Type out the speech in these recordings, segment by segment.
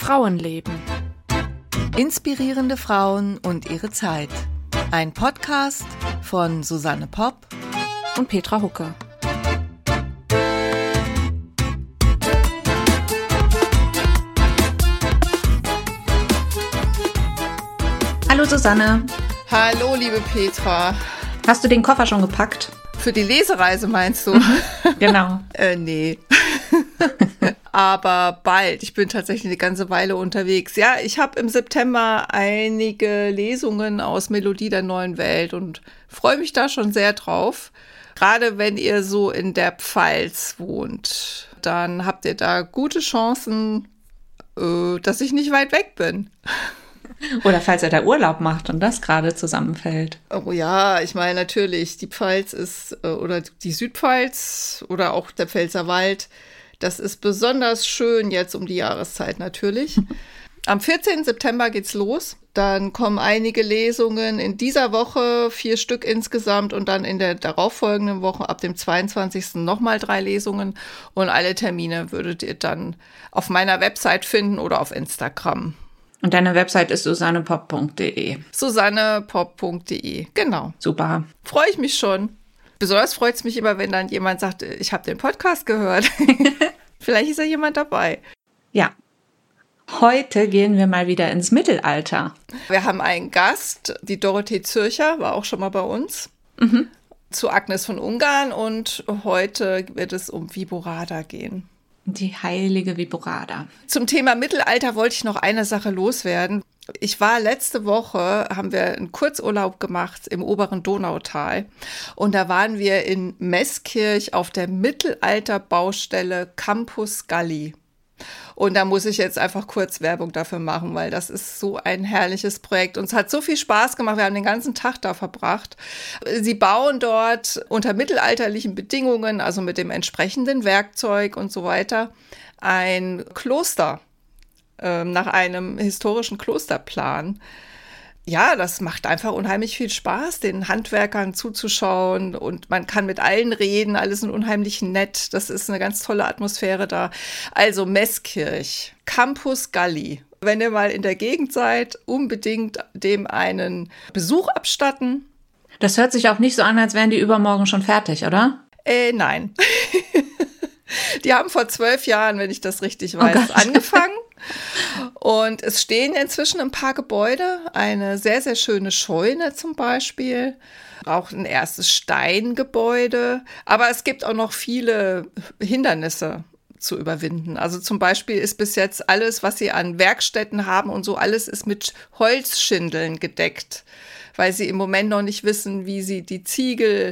Frauenleben. Inspirierende Frauen und ihre Zeit. Ein Podcast von Susanne Popp Und Petra Hucke. Hallo Susanne. Hallo liebe Petra. Hast du den Koffer schon gepackt? Für die Lesereise meinst du? Genau. Nee. Aber bald. Ich bin tatsächlich eine ganze Weile unterwegs. Ja, ich habe im September einige Lesungen aus Melodie der neuen Welt und freue mich da schon sehr drauf. Gerade wenn ihr so in der Pfalz wohnt, dann habt ihr da gute Chancen, dass ich nicht weit weg bin. Oder falls er da Urlaub macht und das gerade zusammenfällt. Oh ja, ich meine natürlich, die Pfalz ist, oder die Südpfalz oder auch der Pfälzerwald, das ist besonders schön jetzt um die Jahreszeit natürlich. Am 14. September geht's los. Dann kommen einige Lesungen in dieser Woche, 4 Stück insgesamt, und dann in der darauffolgenden Woche ab dem 22. nochmal 3 Lesungen. Und alle Termine würdet ihr dann auf meiner Website finden oder auf Instagram. Und deine Website ist susannepop.de. susannepop.de, genau. Super. Freue ich mich schon. Besonders freut es mich immer, wenn dann jemand sagt, ich habe den Podcast gehört. Vielleicht ist ja jemand dabei. Ja. Heute gehen wir mal wieder ins Mittelalter. Wir haben einen Gast, die Dorothee Zürcher, war auch schon mal bei uns, zu Agnes von Ungarn. Und heute wird es um Viborada gehen. Die heilige Viborada. Zum Thema Mittelalter wollte ich noch eine Sache loswerden. Ich war letzte Woche, haben wir einen Kurzurlaub gemacht im oberen Donautal. Und da waren wir in Meßkirch auf der Mittelalterbaustelle Campus Galli. Und da muss ich jetzt einfach kurz Werbung dafür machen, weil das ist so ein herrliches Projekt. Und es hat so viel Spaß gemacht. Wir haben den ganzen Tag da verbracht. Sie bauen dort unter mittelalterlichen Bedingungen, also mit dem entsprechenden Werkzeug und so weiter, ein Kloster nach einem historischen Klosterplan. Ja, das macht einfach unheimlich viel Spaß, den Handwerkern zuzuschauen, und man kann mit allen reden, alle sind unheimlich nett, das ist eine ganz tolle Atmosphäre da. Also Meßkirch, Campus Galli. Wenn ihr mal in der Gegend seid, unbedingt dem einen Besuch abstatten. Das hört sich auch nicht so an, als wären die übermorgen schon fertig, oder? Nein. Die haben vor 12 Jahren, wenn ich das richtig weiß, angefangen. Und es stehen inzwischen ein paar Gebäude, eine sehr, sehr schöne Scheune zum Beispiel, auch ein erstes Steingebäude. Aber es gibt auch noch viele Hindernisse zu überwinden. Also zum Beispiel ist bis jetzt alles, was sie an Werkstätten haben und so, alles ist mit Holzschindeln gedeckt, weil sie im Moment noch nicht wissen, wie sie die Ziegel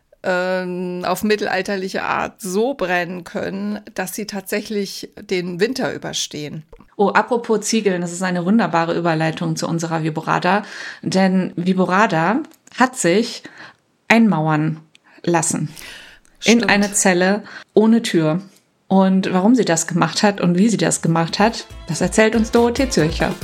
auf mittelalterliche Art so brennen können, dass sie tatsächlich den Winter überstehen. Oh, apropos Ziegeln, das ist eine wunderbare Überleitung zu unserer Viborada, denn Viborada hat sich einmauern lassen. Stimmt. In eine Zelle ohne Tür. Und warum sie das gemacht hat und wie sie das gemacht hat, das erzählt uns Dorothee Zürcher.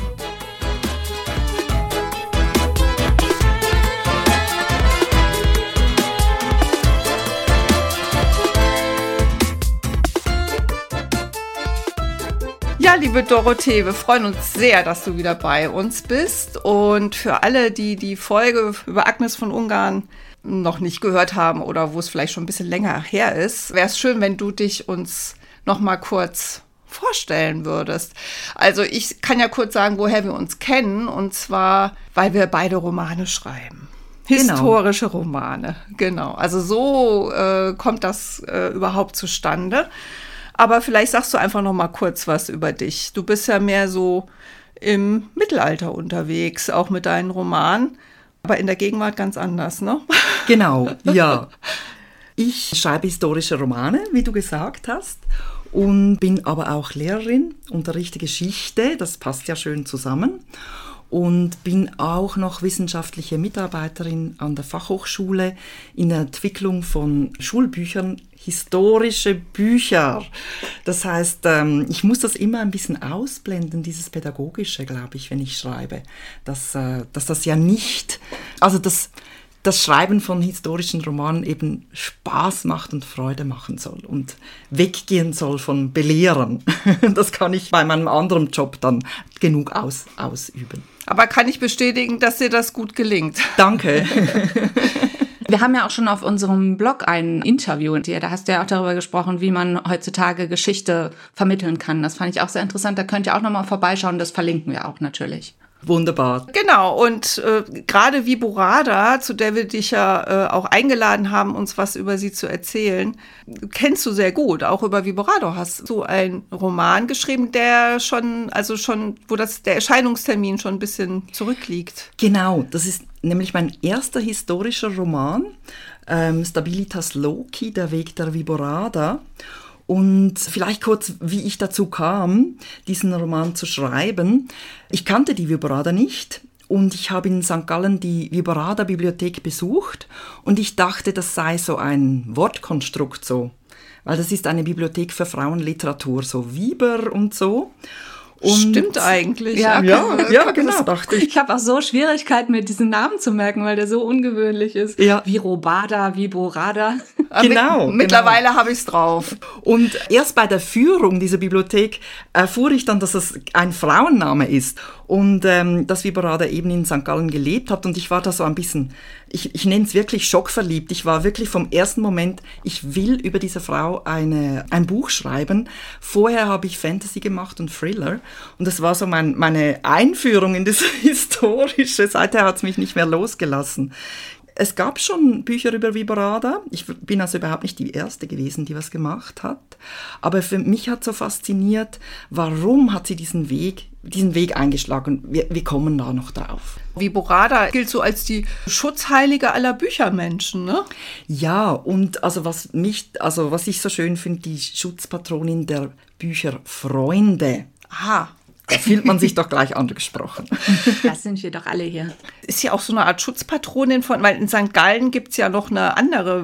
Ja, liebe Dorothee, wir freuen uns sehr, dass du wieder bei uns bist. Und für alle, die die Folge über Agnes von Ungarn noch nicht gehört haben oder wo es vielleicht schon ein bisschen länger her ist, wäre es schön, wenn du dich uns noch mal kurz vorstellen würdest. Also ich kann ja kurz sagen, woher wir uns kennen. Und zwar, weil wir beide Romane schreiben. Historische Romane, genau. Also so kommt das überhaupt zustande. Aber vielleicht sagst du einfach noch mal kurz was über dich. Du bist ja mehr so im Mittelalter unterwegs, auch mit deinen Romanen, aber in der Gegenwart ganz anders, ne? Genau, ja. Ich schreibe historische Romane, wie du gesagt hast, und bin aber auch Lehrerin, unterrichte Geschichte, das passt ja schön zusammen. Und bin auch noch wissenschaftliche Mitarbeiterin an der Fachhochschule in der Entwicklung von Schulbüchern, historische Bücher. Das heißt, ich muss das immer ein bisschen ausblenden, dieses Pädagogische, glaube ich, wenn ich schreibe. Dass das ja nicht, also das das Schreiben von historischen Romanen eben Spaß macht und Freude machen soll und weggehen soll von Belehrern. Das kann ich bei meinem anderen Job dann genug ausüben. Aber kann ich bestätigen, dass dir das gut gelingt? Danke. Wir haben ja auch schon auf unserem Blog ein Interview mit dir. Da hast du ja auch darüber gesprochen, wie man heutzutage Geschichte vermitteln kann. Das fand ich auch sehr interessant. Da könnt ihr auch nochmal vorbeischauen. Das verlinken wir auch natürlich. Wunderbar. Genau, und gerade Viborada, zu der wir dich ja auch eingeladen haben, uns was über sie zu erzählen, kennst du sehr gut. Auch über Viborada hast du einen Roman geschrieben, der wo der Erscheinungstermin schon ein bisschen zurückliegt. Genau, das ist nämlich mein erster historischer Roman, Stabilitas Loci, der Weg der Viborada. Und vielleicht kurz, wie ich dazu kam, diesen Roman zu schreiben. Ich kannte die Viborada nicht und ich habe in St. Gallen die Viborada-Bibliothek besucht und ich dachte, das sei so ein Wortkonstrukt so, weil das ist eine Bibliothek für Frauenliteratur, so Wiber und so. Und stimmt eigentlich. Ja, genau, dachte ich. Ich habe auch so Schwierigkeiten, mir diesen Namen zu merken, weil der so ungewöhnlich ist. Ja. Viborada, Viborada. Genau. Mittlerweile habe ich es drauf. Und erst bei der Führung dieser Bibliothek erfuhr ich dann, dass es ein Frauenname ist und dass Viborada eben in St. Gallen gelebt hat. Und ich war da so ein bisschen, ich nenne es wirklich schockverliebt. Ich war wirklich vom ersten Moment, ich will über diese Frau ein Buch schreiben. Vorher habe ich Fantasy gemacht und Thriller. Und das war so meine Einführung in das Historische. Seither hat es mich nicht mehr losgelassen. Es gab schon Bücher über Viborada. Ich bin also überhaupt nicht die Erste gewesen, die was gemacht hat. Aber für mich hat so fasziniert, warum hat sie diesen Weg eingeschlagen. Wir kommen da noch drauf. Viborada gilt so als die Schutzheilige aller Büchermenschen, ne? Ja, und also was ich so schön finde, die Schutzpatronin der Bücherfreunde. Aha. Da fühlt man sich doch gleich angesprochen. Das sind wir doch alle hier. Ist ja auch so eine Art Schutzpatronin weil in St. Gallen gibt es ja noch eine andere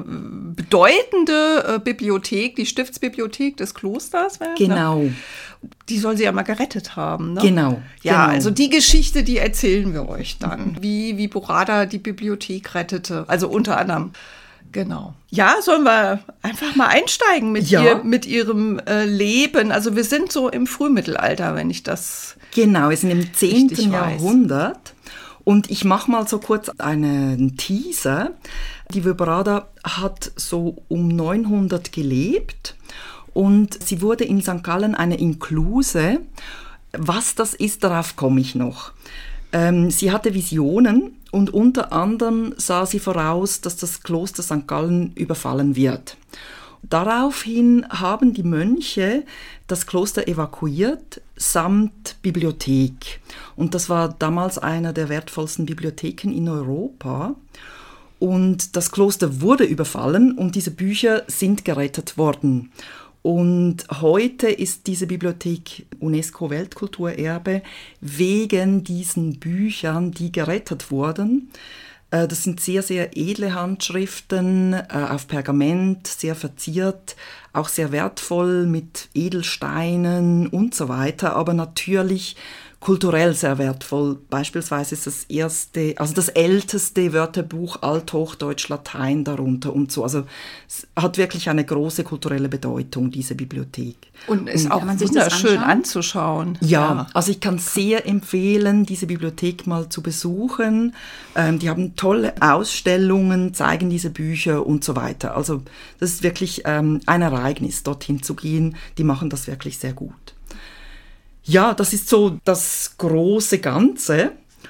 bedeutende Bibliothek, die Stiftsbibliothek des Klosters. Genau. Ne? Die soll sie ja mal gerettet haben. Ne? Genau. Ja, genau. Also die Geschichte, die erzählen wir euch dann, wie Viborada die Bibliothek rettete, also unter anderem. Genau. Ja, sollen wir einfach mal einsteigen mit ihrem Leben. Also wir sind so im Frühmittelalter, wenn ich das genau, wir sind im 10. Jahrhundert. Und ich mache mal so kurz einen Teaser. Die Viborada hat so um 900 gelebt und sie wurde in St. Gallen eine Inkluse. Was das ist, darauf komme ich noch. Sie hatte Visionen und unter anderem sah sie voraus, dass das Kloster St. Gallen überfallen wird. Daraufhin haben die Mönche das Kloster evakuiert, samt Bibliothek. Und das war damals einer der wertvollsten Bibliotheken in Europa. Und das Kloster wurde überfallen und diese Bücher sind gerettet worden. Und heute ist diese Bibliothek UNESCO-Weltkulturerbe wegen diesen Büchern, die gerettet wurden. Das sind sehr, sehr edle Handschriften auf Pergament, sehr verziert, auch sehr wertvoll mit Edelsteinen und so weiter, aber natürlich kulturell sehr wertvoll. Beispielsweise ist das älteste Wörterbuch Althochdeutsch-Latein darunter und so. Also es hat wirklich eine große kulturelle Bedeutung, diese Bibliothek. Und ist auch wunderschön anzuschauen. Ja, also ich kann sehr empfehlen, diese Bibliothek mal zu besuchen. Die haben tolle Ausstellungen, zeigen diese Bücher und so weiter. Also das ist wirklich ein Ereignis, dorthin zu gehen. Die machen das wirklich sehr gut. Ja, das ist so das große Ganze.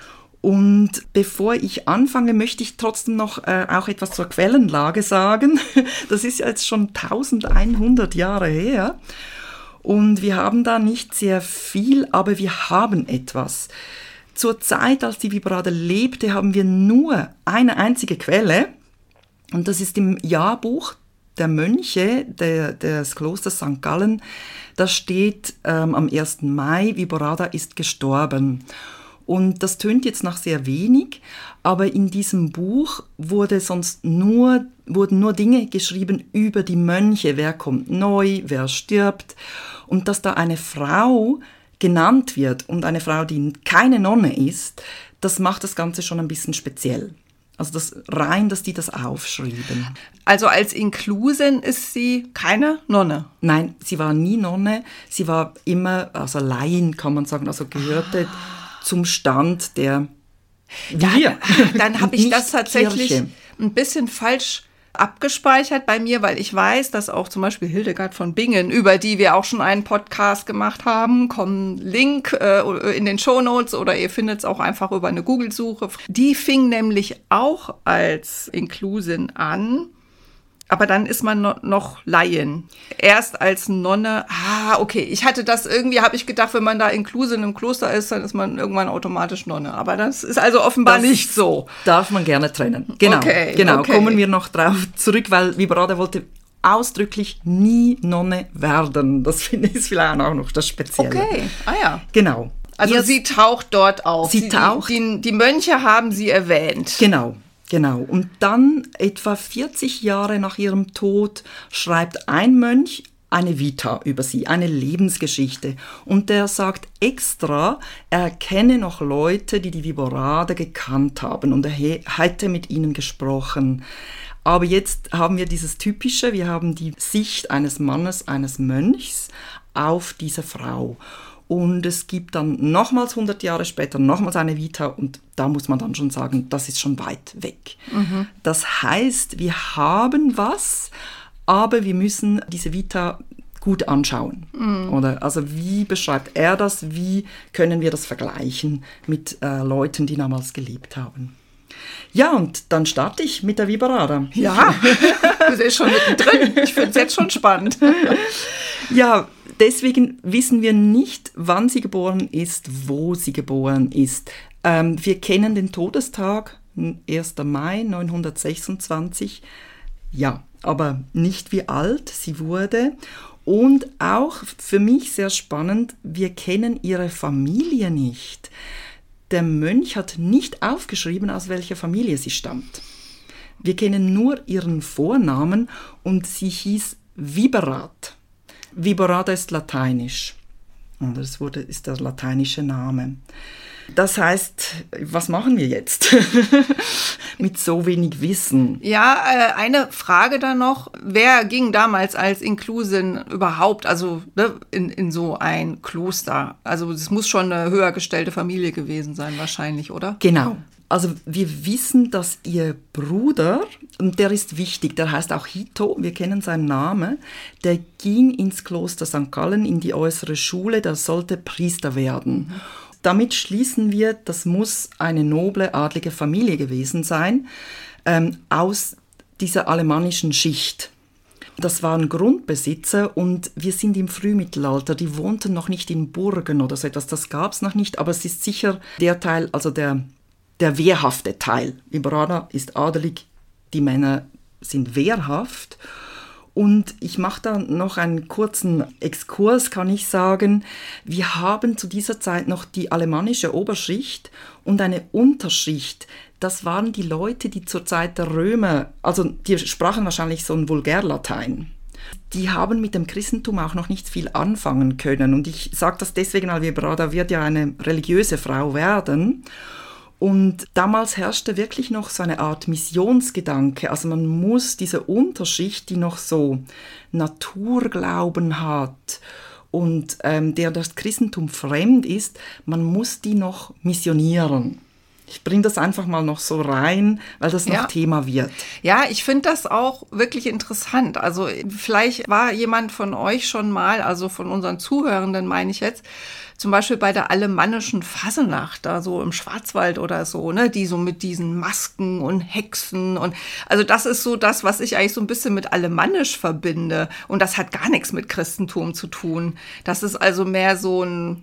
Und bevor ich anfange, möchte ich trotzdem noch auch etwas zur Quellenlage sagen. Das ist ja jetzt schon 1100 Jahre her. Und wir haben da nicht sehr viel, aber wir haben etwas. Zur Zeit, als die Viborada lebte, haben wir nur eine einzige Quelle. Und das ist im Jahrbuch der Mönche des Klosters St. Gallen. Da steht am 1. Mai, Viborada ist gestorben. Und das tönt jetzt nach sehr wenig, aber in diesem Buch wurden nur Dinge geschrieben über die Mönche. Wer kommt neu, wer stirbt. Und dass da eine Frau genannt wird und eine Frau, die keine Nonne ist, das macht das Ganze schon ein bisschen speziell. Also dass die das aufschrieben. Also als Inklusin ist sie keine Nonne? Nein, sie war nie Nonne. Sie war immer, also Laien kann man sagen, also gehörte zum Stand der wir. Dann habe ich das tatsächlich Kirche. ein bisschen falsch abgespeichert bei mir, weil ich weiß, dass auch zum Beispiel Hildegard von Bingen, über die wir auch schon einen Podcast gemacht haben, kommt Link in den Shownotes oder ihr findet es auch einfach über eine Google-Suche. Die fing nämlich auch als Inklusin an, aber dann ist man noch Laien. Erst als Nonne, okay, ich hatte das irgendwie, habe ich gedacht, wenn man da Inklusin im Kloster ist, dann ist man irgendwann automatisch Nonne. Aber das ist also offenbar nicht so. Darf man gerne trennen. Genau, okay. Kommen wir noch drauf zurück, weil Viborada wollte ausdrücklich nie Nonne werden. Das finde ich vielleicht auch noch das Spezielle. Okay, ja. Genau. Also sie taucht dort auf. Sie taucht. Die Mönche haben sie erwähnt. Genau. Und dann, etwa 40 Jahre nach ihrem Tod, schreibt ein Mönch eine Vita über sie, eine Lebensgeschichte. Und der sagt extra, er kenne noch Leute, die Viborada gekannt haben und er hätte mit ihnen gesprochen. Aber jetzt haben wir dieses Typische, wir haben die Sicht eines Mannes, eines Mönchs auf diese Frau. Und es gibt dann nochmals 100 Jahre später nochmals eine Vita und da muss man dann schon sagen, das ist schon weit weg. Mhm. Das heißt, wir haben was, aber wir müssen diese Vita gut anschauen. Mhm. Oder, also wie beschreibt er das, wie können wir das vergleichen mit Leuten, die damals gelebt haben. Ja, und dann starte ich mit der Viborada. Ja, du bist schon mittendrin. Ich finde es jetzt schon spannend. Ja, deswegen wissen wir nicht, wann sie geboren ist, wo sie geboren ist. Wir kennen den Todestag, 1. Mai 926. Ja, aber nicht wie alt sie wurde. Und auch für mich sehr spannend, wir kennen ihre Familie nicht. Der Mönch hat nicht aufgeschrieben, aus welcher Familie sie stammt. Wir kennen nur ihren Vornamen und sie hieß Viberat. Viborada ist lateinisch. Und das ist der lateinische Name. Das heißt, was machen wir jetzt mit so wenig Wissen? Ja, eine Frage dann noch. Wer ging damals als Inklusin überhaupt, also in so ein Kloster? Also es muss schon eine höher gestellte Familie gewesen sein wahrscheinlich, oder? Genau. Also wir wissen, dass ihr Bruder, und der ist wichtig, der heißt auch Hito, wir kennen seinen Namen, der ging ins Kloster St. Gallen, in die äußere Schule, der sollte Priester werden. Mhm. Damit schließen wir, das muss eine noble, adlige Familie gewesen sein, aus dieser alemannischen Schicht. Das waren Grundbesitzer und wir sind im Frühmittelalter, die wohnten noch nicht in Burgen oder so etwas, das gab es noch nicht, aber es ist sicher der Teil, also der wehrhafte Teil. Viborada ist adelig, die Männer sind wehrhaft. Und ich mache da noch einen kurzen Exkurs, kann ich sagen. Wir haben zu dieser Zeit noch die alemannische Oberschicht und eine Unterschicht. Das waren die Leute, die zur Zeit der Römer, also die sprachen wahrscheinlich so ein Vulgärlatein. Die haben mit dem Christentum auch noch nicht viel anfangen können. Und ich sage das deswegen, weil Viborada wird ja eine religiöse Frau werden. Und damals herrschte wirklich noch so eine Art Missionsgedanke. Also man muss diese Unterschicht, die noch so Naturglauben hat und der das Christentum fremd ist, man muss die noch missionieren. Ich bringe das einfach mal noch so rein, weil das noch Thema wird. Ja, ich finde das auch wirklich interessant. Also vielleicht war jemand von euch schon mal, also von unseren Zuhörenden meine ich jetzt, zum Beispiel bei der alemannischen Fasnacht, da so im Schwarzwald oder so, ne, die so mit diesen Masken und Hexen und, also das ist so das, was ich eigentlich so ein bisschen mit alemannisch verbinde und das hat gar nichts mit Christentum zu tun. Das ist also mehr so ein,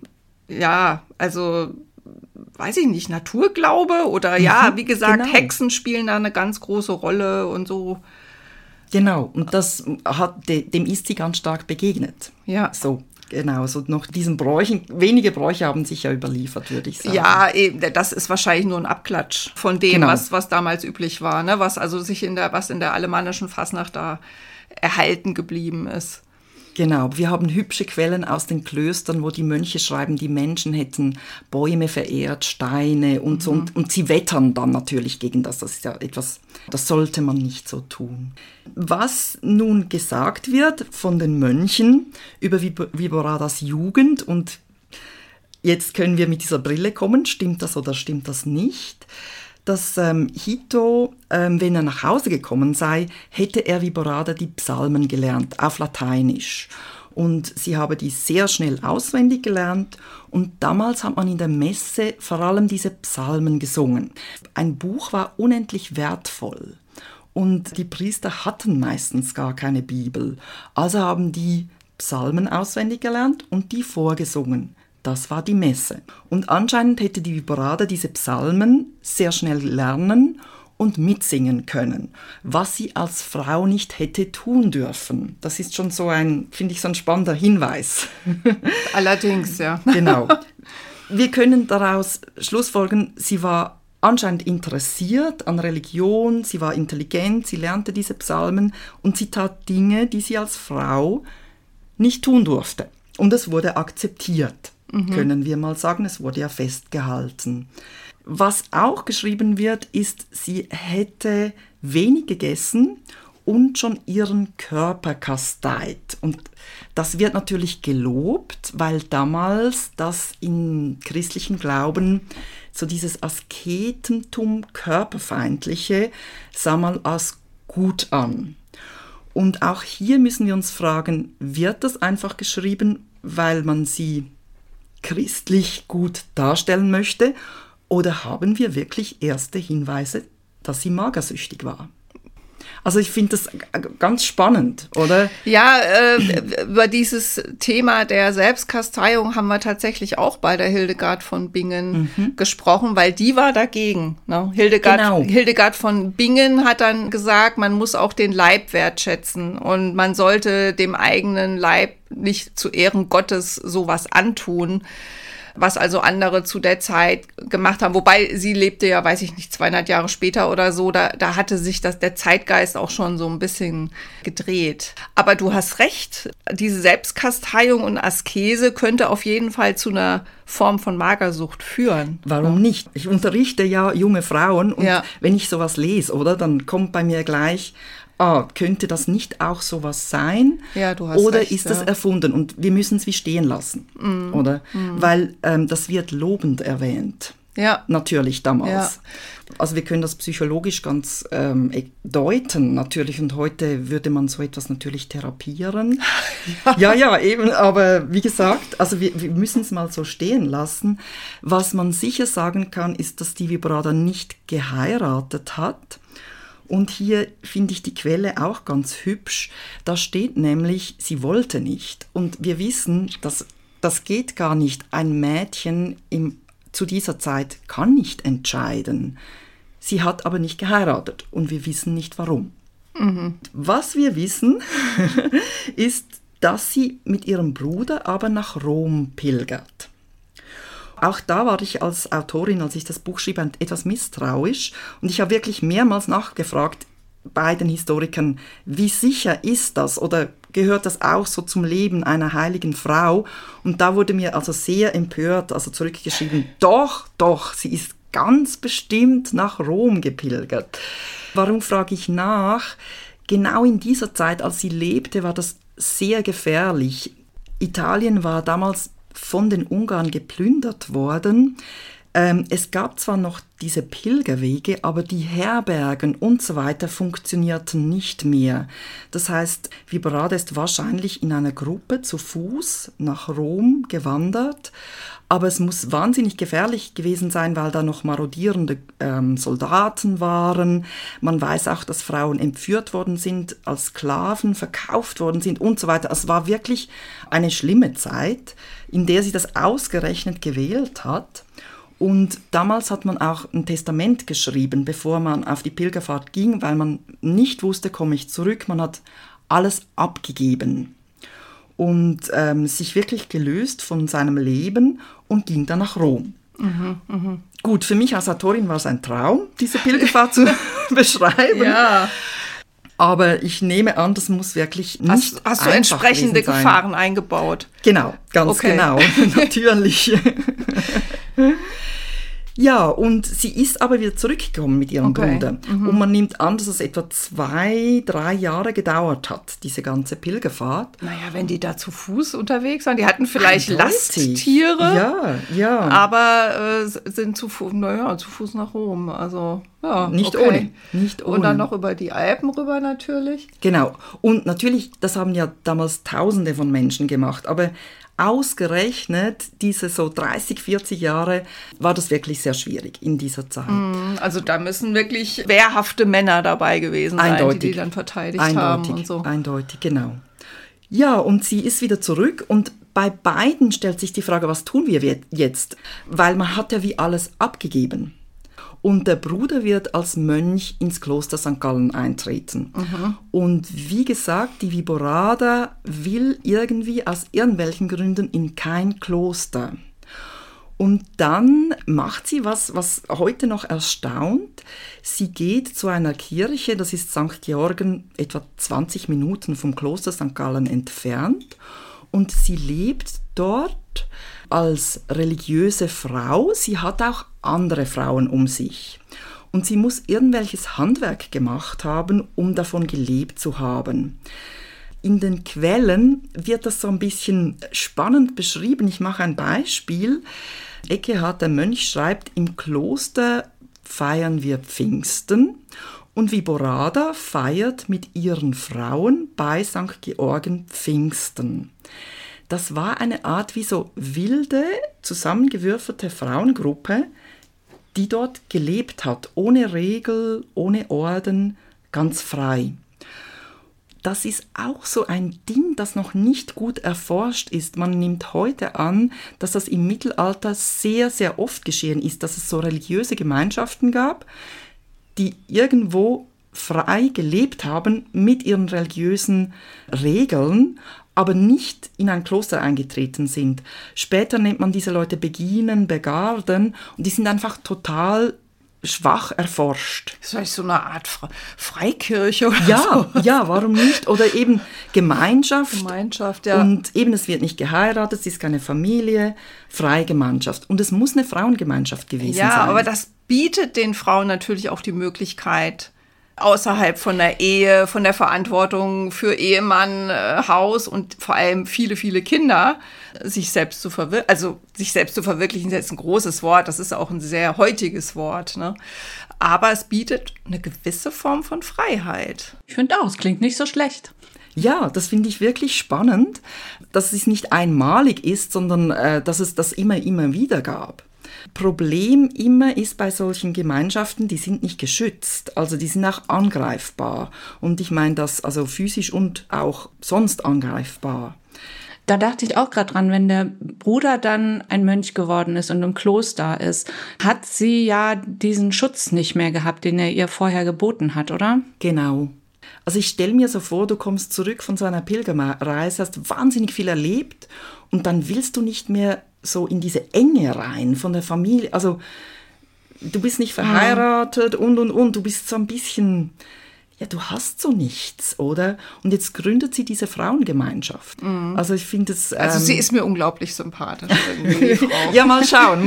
also weiß ich nicht, Naturglaube oder wie gesagt, genau. Hexen spielen da eine ganz große Rolle und so. Genau, und dem ist sie ganz stark begegnet. Ja. So. Genau, so noch diesen Bräuchen, wenige Bräuche haben sich ja überliefert, würde ich sagen. Ja, eben, das ist wahrscheinlich nur ein Abklatsch von dem, was damals üblich war, ne? Was also was in der alemannischen Fasnacht da erhalten geblieben ist. Genau, wir haben hübsche Quellen aus den Klöstern, wo die Mönche schreiben, die Menschen hätten Bäume verehrt, Steine und so. Und sie wettern dann natürlich gegen das. Das ist ja etwas, das sollte man nicht so tun. Was nun gesagt wird von den Mönchen über Viboradas Jugend, und jetzt können wir mit dieser Brille kommen, stimmt das oder stimmt das nicht? Dass Hito, wenn er nach Hause gekommen sei, hätte er Viborada die Psalmen gelernt, auf Lateinisch. Und sie habe die sehr schnell auswendig gelernt. Und damals hat man in der Messe vor allem diese Psalmen gesungen. Ein Buch war unendlich wertvoll. Und die Priester hatten meistens gar keine Bibel. Also haben die Psalmen auswendig gelernt und die vorgesungen. Das war die Messe. Und anscheinend hätte die Viborada diese Psalmen sehr schnell lernen und mitsingen können, was sie als Frau nicht hätte tun dürfen. Das ist schon so finde ich, so ein spannender Hinweis. Allerdings, ja. Genau. Wir können daraus schlussfolgern, sie war anscheinend interessiert an Religion, sie war intelligent, sie lernte diese Psalmen und sie tat Dinge, die sie als Frau nicht tun durfte. Und es wurde akzeptiert. Können wir mal sagen, es wurde ja festgehalten. Was auch geschrieben wird, ist, sie hätte wenig gegessen und schon ihren Körper kasteit. Und das wird natürlich gelobt, weil damals das im christlichen Glauben so dieses Asketentum, Körperfeindliche, sah man als gut an. Und auch hier müssen wir uns fragen, wird das einfach geschrieben, weil man sie christlich gut darstellen möchte, oder haben wir wirklich erste Hinweise, dass sie magersüchtig war? Also ich finde das ganz spannend, oder? Ja, über dieses Thema der Selbstkasteiung haben wir tatsächlich auch bei der Hildegard von Bingen gesprochen, weil die war dagegen. Ne? Hildegard von Bingen hat dann gesagt, man muss auch den Leib wertschätzen und man sollte dem eigenen Leib nicht zu Ehren Gottes sowas antun, was also andere zu der Zeit gemacht haben. Wobei sie lebte ja, weiß ich nicht, 200 Jahre später oder so, da hatte sich der Zeitgeist auch schon so ein bisschen gedreht. Aber du hast recht, diese Selbstkasteiung und Askese könnte auf jeden Fall zu einer Form von Magersucht führen. Warum nicht? Ich unterrichte ja junge Frauen und wenn ich sowas lese, oder, dann kommt bei mir gleich, könnte das nicht auch sowas sein? Ja, du hast oder recht, ist das erfunden? Und wir müssen es wie stehen lassen, oder? Weil das wird lobend erwähnt. Ja. Natürlich damals. Ja. Also wir können das psychologisch ganz deuten, natürlich. Und heute würde man so etwas natürlich therapieren. Ja, eben. Aber wie gesagt, also wir müssen es mal so stehen lassen. Was man sicher sagen kann, ist, dass die Viborada nicht geheiratet hat. Und hier finde ich die Quelle auch ganz hübsch. Da steht nämlich, sie wollte nicht. Und wir wissen, dass das geht gar nicht. Ein Mädchen zu dieser Zeit kann nicht entscheiden. Sie hat aber nicht geheiratet und wir wissen nicht warum. Was wir wissen, ist, dass sie mit ihrem Bruder aber nach Rom pilgert. Auch da war ich als Autorin, als ich das Buch schrieb, etwas misstrauisch. Und ich habe wirklich mehrmals nachgefragt bei den Historikern, wie sicher ist das oder gehört das auch so zum Leben einer heiligen Frau? Und da wurde mir also sehr empört, also zurückgeschrieben, doch, sie ist ganz bestimmt nach Rom gepilgert. Warum frage ich nach? Genau in dieser Zeit, als sie lebte, war das sehr gefährlich. Italien war damals von den Ungarn geplündert worden. Es gab zwar noch diese Pilgerwege, aber die Herbergen und so weiter funktionierten nicht mehr. Das heißt, Viborada ist wahrscheinlich in einer Gruppe zu Fuß nach Rom gewandert, aber es muss wahnsinnig gefährlich gewesen sein, weil da noch marodierende Soldaten waren. Man weiß auch, dass Frauen entführt worden sind, als Sklaven verkauft worden sind und so weiter. Es war wirklich eine schlimme Zeit, in der sie das ausgerechnet gewählt hat. Und damals hat man auch ein Testament geschrieben, bevor man auf die Pilgerfahrt ging, weil man nicht wusste, komme ich zurück. Man hat alles abgegeben und sich wirklich gelöst von seinem Leben und ging dann nach Rom. Gut, für mich als Autorin war es ein Traum, diese Pilgerfahrt zu beschreiben. Ja. Aber ich nehme an, das muss wirklich nicht Hast du entsprechende gewesen sein. Gefahren eingebaut? Genau, ganz genau, natürlich. Ja, und sie ist aber wieder zurückgekommen mit ihrem Bruder. Und man nimmt an, dass es etwa 2-3 Jahre gedauert hat, diese ganze Pilgerfahrt. Naja, wenn die da zu Fuß unterwegs waren, die hatten vielleicht Eindeutig. Lasttiere, Ja. aber sind zu Fuß nach Rom. Also, ja, Nicht okay. Nicht ohne. Und dann noch über die Alpen rüber natürlich. Genau. Und natürlich, das haben ja damals Tausende von Menschen gemacht, aber ausgerechnet diese so 30, 40 Jahre war das wirklich sehr schwierig in dieser Zeit. Also da müssen wirklich wehrhafte Männer dabei gewesen sein, die dann verteidigt haben und so. Eindeutig, genau. Ja, und sie ist wieder zurück und bei beiden stellt sich die Frage, was tun wir jetzt? Weil man hat ja wie alles abgegeben. Und der Bruder wird als Mönch ins Kloster St. Gallen eintreten. Und wie gesagt, die Viborada will irgendwie aus irgendwelchen Gründen in kein Kloster. Und dann macht sie was heute noch erstaunt. Sie geht zu einer Kirche, das ist St. Georgen, etwa 20 Minuten vom Kloster St. Gallen entfernt. Und sie lebt dort als religiöse Frau. Sie hat auch andere Frauen um sich. Und sie muss irgendwelches Handwerk gemacht haben, um davon gelebt zu haben. In den Quellen wird das so ein bisschen spannend beschrieben. Ich mache ein Beispiel. Ekkehard, der Mönch, schreibt, im Kloster feiern wir Pfingsten und Viborada feiert mit ihren Frauen bei St. Georgen Pfingsten. Das war eine Art wie so wilde, zusammengewürfelte Frauengruppe, die dort gelebt hat, ohne Regel, ohne Orden, ganz frei. Das ist auch so ein Ding, das noch nicht gut erforscht ist. Man nimmt heute an, dass das im Mittelalter sehr, sehr oft geschehen ist, dass es so religiöse Gemeinschaften gab, die irgendwo frei gelebt haben mit ihren religiösen Regeln, aber nicht in ein Kloster eingetreten sind. Später nennt man diese Leute Beginen, Begarden und die sind einfach total schwach erforscht. Das ist vielleicht so eine Art Freikirche oder so. Ja, warum nicht? Oder eben Gemeinschaft. Gemeinschaft, ja. Und eben, es wird nicht geheiratet, es ist keine Familie, freie Gemeinschaft. Und es muss eine Frauengemeinschaft gewesen sein. Ja, aber das bietet den Frauen natürlich auch die Möglichkeit, außerhalb von der Ehe, von der Verantwortung für Ehemann, Haus und vor allem viele, viele Kinder, sich selbst zu verwirklichen. Also sich selbst zu verwirklichen ist jetzt ein großes Wort, das ist auch ein sehr heutiges Wort, ne? Aber es bietet eine gewisse Form von Freiheit. Ich finde auch, es klingt nicht so schlecht. Ja, das finde ich wirklich spannend, dass es nicht einmalig ist, sondern dass es das immer wieder gab. Problem immer ist bei solchen Gemeinschaften, die sind nicht geschützt, also die sind auch angreifbar. Und ich meine das also physisch und auch sonst angreifbar. Da dachte ich auch gerade dran, wenn der Bruder dann ein Mönch geworden ist und im Kloster ist, hat sie ja diesen Schutz nicht mehr gehabt, den er ihr vorher geboten hat, oder? Genau. Also ich stelle mir so vor, du kommst zurück von so einer Pilgerreise, hast wahnsinnig viel erlebt und dann willst du nicht mehr so in diese Enge rein von der Familie. Also du bist nicht verheiratet und. Du bist so ein bisschen, ja, du hast so nichts, oder? Und jetzt gründet sie diese Frauengemeinschaft. Also ich finde es... Also sie ist mir unglaublich sympathisch irgendwie, die Frau. Ja, mal schauen.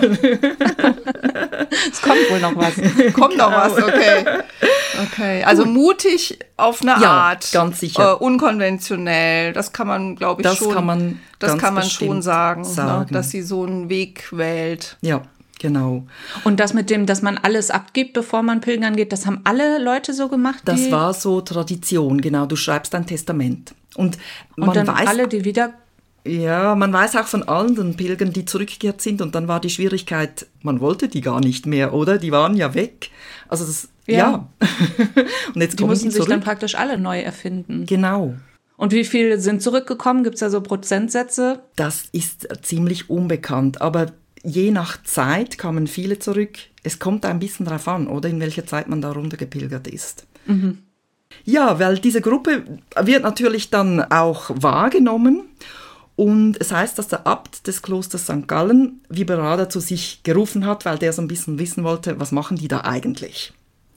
Es kommt wohl noch was. Kommt noch was, okay. Also mutig auf eine Art. Ganz sicher. Unkonventionell, das kann man, glaube ich, schon. Das kann man schon sagen. Ne? Dass sie so einen Weg wählt. Ja, genau. Und das mit dem, dass man alles abgibt, bevor man pilgern geht, das haben alle Leute so gemacht? Das war so Tradition, genau. Du schreibst ein Testament. Und dann weiß, alle, die wieder... Ja, man weiß auch von anderen Pilgern, die zurückgekehrt sind und dann war die Schwierigkeit, man wollte die gar nicht mehr, oder? Die waren ja weg. Also das, ja. Und jetzt die kommen mussten sie zurück. sich dann praktisch alle neu erfinden. Genau. Und wie viele sind zurückgekommen? Gibt es da so Prozentsätze? Das ist ziemlich unbekannt, aber je nach Zeit kamen viele zurück. Es kommt ein bisschen darauf an, oder in welcher Zeit man da runtergepilgert ist. Mhm. Ja, weil diese Gruppe wird natürlich dann auch wahrgenommen. Und es heißt, dass der Abt des Klosters St. Gallen Viborada zu sich gerufen hat, weil der so ein bisschen wissen wollte, was machen die da eigentlich.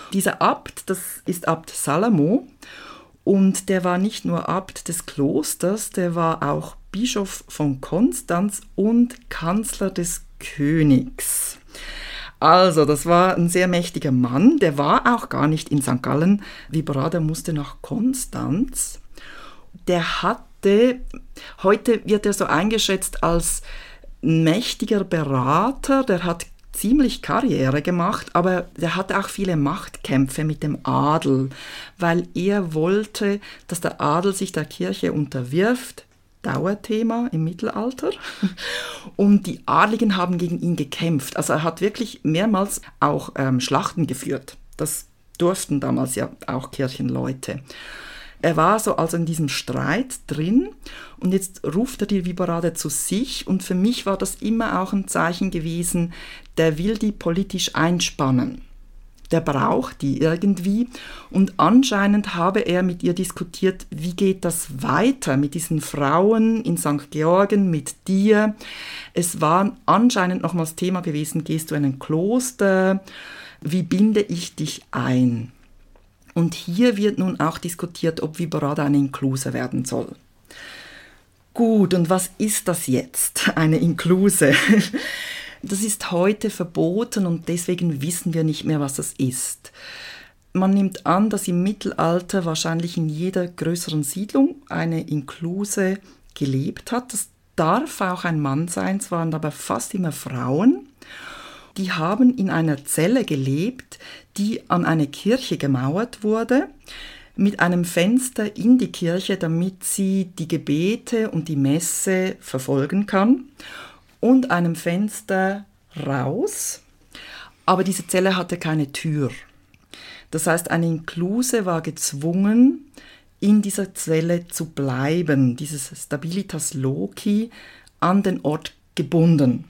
Dieser Abt, das ist Abt Salamo. Und der war nicht nur Abt des Klosters, der war auch Bischof von Konstanz und Kanzler des Königs. Also, das war ein sehr mächtiger Mann. Der war auch gar nicht in St. Gallen. Viborra musste nach Konstanz. Der hatte, heute wird er so eingeschätzt als mächtiger Berater, der hat ziemlich Karriere gemacht, aber der hatte auch viele Machtkämpfe mit dem Adel, weil er wollte, dass der Adel sich der Kirche unterwirft. Dauerthema im Mittelalter. Und die Adligen haben gegen ihn gekämpft. Also er hat wirklich mehrmals auch Schlachten geführt. Das durften damals ja auch Kirchenleute. Er war so also in diesem Streit drin und jetzt ruft er die Viborra zu sich und für mich war das immer auch ein Zeichen gewesen, der will die politisch einspannen. Der braucht die irgendwie und anscheinend habe er mit ihr diskutiert, wie geht das weiter mit diesen Frauen in St. Georgen, mit dir. Es war anscheinend nochmals Thema gewesen, gehst du in ein Kloster, wie binde ich dich ein? Und hier wird nun auch diskutiert, ob Viborra eine Inkluse werden soll. Gut, und was ist das jetzt, eine Inkluse? Das ist heute verboten und deswegen wissen wir nicht mehr, was das ist. Man nimmt an, dass im Mittelalter wahrscheinlich in jeder größeren Siedlung eine Inkluse gelebt hat. Das darf auch ein Mann sein, es waren aber fast immer Frauen. Die haben in einer Zelle gelebt, die an eine Kirche gemauert wurde, mit einem Fenster in die Kirche, damit sie die Gebete und die Messe verfolgen kann, und einem Fenster raus. Aber diese Zelle hatte keine Tür. Das heißt, eine Inkluse war gezwungen, in dieser Zelle zu bleiben, dieses Stabilitas Loci, an den Ort gebunden.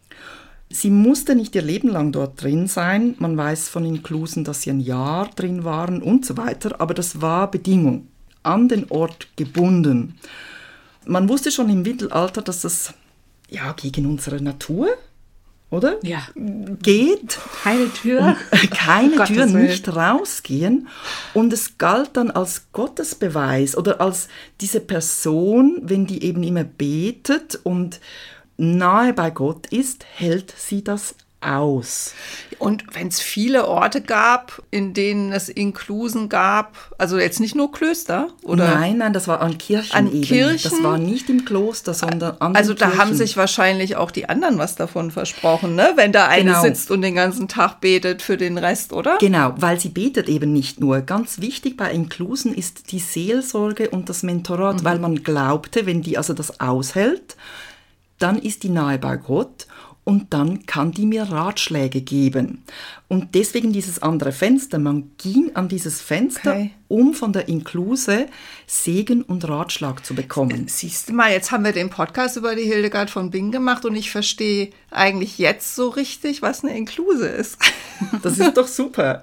Sie musste nicht ihr Leben lang dort drin sein. Man weiß von Inklusen, dass sie ein Jahr drin waren und so weiter. Aber das war Bedingung. An den Ort gebunden. Man wusste schon im Mittelalter, dass das ja gegen unsere Natur, oder? Ja. Geht. Keine Tür. Keine Tür, nicht rausgehen. Und es galt dann als Gottesbeweis oder als diese Person, wenn die eben immer betet und nahe bei Gott ist, hält sie das aus. Und wenn es viele Orte gab, in denen es Inklusen gab, also jetzt nicht nur Klöster, oder? Nein, das war an Kirchen. An eben. Kirchen? Das war nicht im Kloster, sondern an Also den da Kirchen. haben sich wahrscheinlich auch die anderen was davon versprochen, ne? Wenn da eine Genau. sitzt und den ganzen Tag betet für den Rest, oder? Genau, weil sie betet eben nicht nur. Ganz wichtig bei Inklusen ist die Seelsorge und das Mentorat, weil man glaubte, wenn die also das aushält, dann ist die nahe bei Gott und dann kann die mir Ratschläge geben. Und deswegen dieses andere Fenster. Man ging an dieses Fenster, Okay. um von der Inkluse Segen und Ratschlag zu bekommen. Siehst du mal, jetzt haben wir den Podcast über die Hildegard von Bingen gemacht und ich verstehe eigentlich jetzt so richtig, was eine Inkluse ist. Das ist doch super.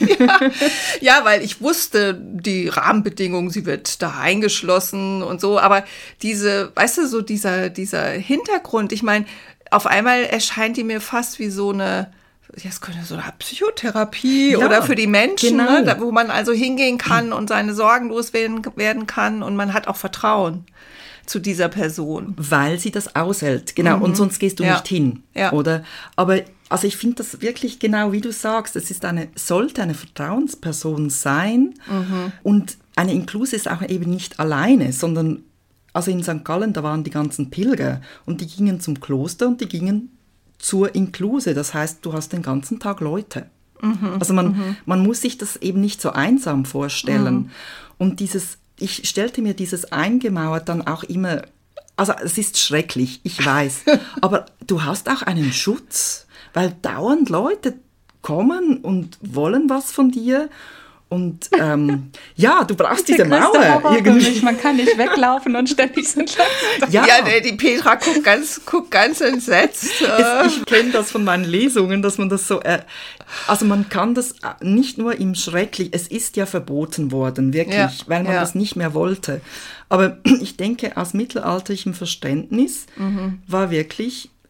Ja, weil ich wusste, die Rahmenbedingungen, sie wird da eingeschlossen und so, aber diese, weißt du, so dieser Hintergrund, ich meine, auf einmal erscheint die mir fast wie so eine, das könnte so eine Psychotherapie Ja, oder für die Menschen, genau. ne, wo man also hingehen kann und seine Sorgen loswerden kann und man hat auch Vertrauen zu dieser Person. Weil sie das aushält, genau. Und sonst gehst du Ja. nicht hin, Ja. oder? Aber also ich finde das wirklich genau, wie du sagst, es ist sollte eine Vertrauensperson sein. Und eine Inkluse ist auch eben nicht alleine, sondern also in St. Gallen, da waren die ganzen Pilger und die gingen zum Kloster und die gingen zur Inkluse. Das heißt, du hast den ganzen Tag Leute. Also man muss sich das eben nicht so einsam vorstellen. Und ich stellte mir dieses eingemauert dann auch immer, also es ist schrecklich, ich weiß, aber du hast auch einen Schutz, weil dauernd Leute kommen und wollen was von dir. Und ja, du brauchst diese Mauer irgendwie. Man kann nicht weglaufen und ständig sind Leute. Ja, Die Petra guckt ganz entsetzt. Ich kenne das von meinen Lesungen, dass man das so, also man kann das nicht nur im Schrecklichen, es ist ja verboten worden, wirklich, Ja, weil man ja. das nicht mehr wollte. Aber ich denke, aus mittelalterlichem Verständnis war wirklich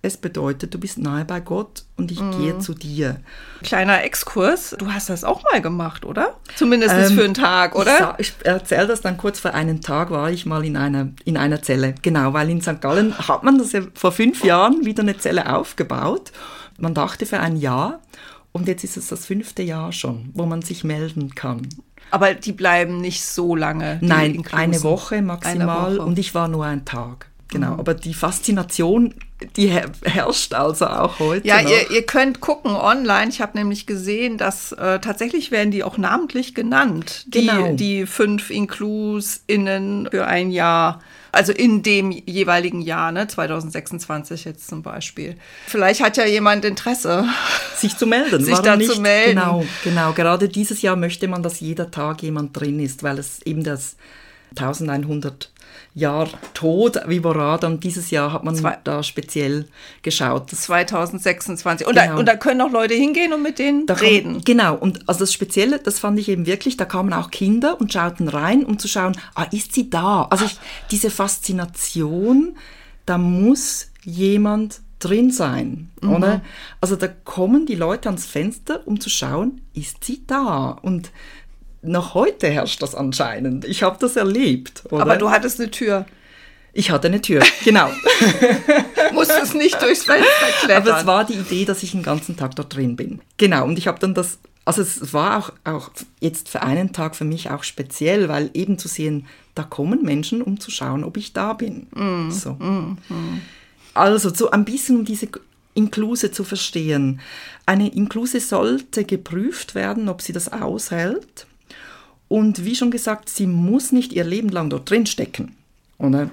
es bedeutet, du bist nahe bei Gott und ich gehe zu dir. Kleiner Exkurs, du hast das auch mal gemacht, oder? Zumindest für einen Tag, oder? Ich erzähle das dann kurz. Für einen Tag war ich mal in einer Zelle. Genau, weil in St. Gallen hat man das ja vor 5 Jahren wieder eine Zelle aufgebaut. Man dachte für ein Jahr und jetzt ist es das 5. Jahr schon, wo man sich melden kann. Aber die bleiben nicht so lange? Nein, eine Woche maximal eine Woche. Und ich war nur ein Tag. Genau, aber die Faszination, die herrscht also auch heute Ja, noch. ihr könnt gucken online. Ich habe nämlich gesehen, dass tatsächlich werden die auch namentlich genannt. Die 5 InklusInnen für ein Jahr. Also in dem jeweiligen Jahr, ne, 2026 jetzt zum Beispiel. Vielleicht hat ja jemand Interesse, sich zu melden. sich da zu melden. Genau. Gerade dieses Jahr möchte man, dass jeder Tag jemand drin ist, weil es eben das 1100 Jahr Tod Viborada und dieses Jahr hat man da speziell geschaut. 2026. Und, genau. Da können auch Leute hingehen und mit denen reden. Genau. Und also das Spezielle, das fand ich eben wirklich, da kamen auch Kinder und schauten rein, um zu schauen, ist sie da? Also diese Faszination, da muss jemand drin sein, oder? Also da kommen die Leute ans Fenster, um zu schauen, ist sie da? Und noch heute herrscht das anscheinend. Ich habe das erlebt. Oder? Aber du hattest eine Tür. Ich hatte eine Tür, genau. Musstest nicht durchs Fenster klettern. Aber es war die Idee, dass ich den ganzen Tag dort drin bin. Genau, und ich habe dann also es war auch jetzt für einen Tag für mich auch speziell, weil eben zu sehen, da kommen Menschen, um zu schauen, ob ich da bin. So. Also so ein bisschen um diese Inkluse zu verstehen. Eine Inkluse sollte geprüft werden, ob sie das aushält. Und wie schon gesagt, sie muss nicht ihr Leben lang dort drin stecken. Oder?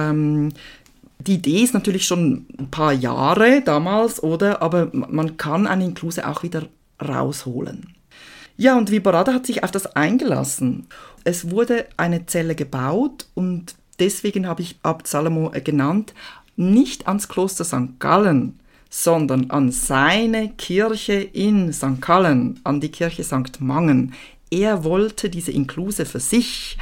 Die Idee ist natürlich schon ein paar Jahre damals, oder? Aber man kann eine Inkluse auch wieder rausholen. Ja, und Viborada hat sich auf das eingelassen. Es wurde eine Zelle gebaut und deswegen habe ich Abt Salomo genannt, nicht ans Kloster St. Gallen, sondern an seine Kirche in St. Gallen, an die Kirche St. Mangen. Er wollte diese Inkluse für sich.